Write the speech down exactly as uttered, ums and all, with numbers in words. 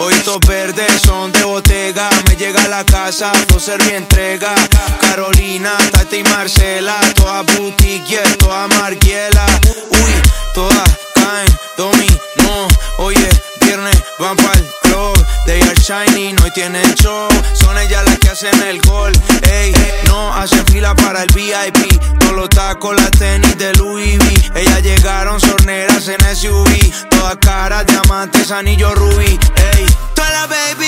Ojitos verdes son de Bottega. Me llega a la casa, José mi entrega. Carolina, Tati y Marcela. Toda boutique, yeah, toda marguela. Uy, todas caen, dominó. Oye, viernes van pa'l club. They are shining, hoy tienen show. Son ellas las que hacen el gol. Ey, no hacen fila para el V I P. Todos los tacos, las tenis de Louis V. Ellas llegaron sorneras en S U V. Todas caras, diamantes, anillo rubí. Ey, toda la baby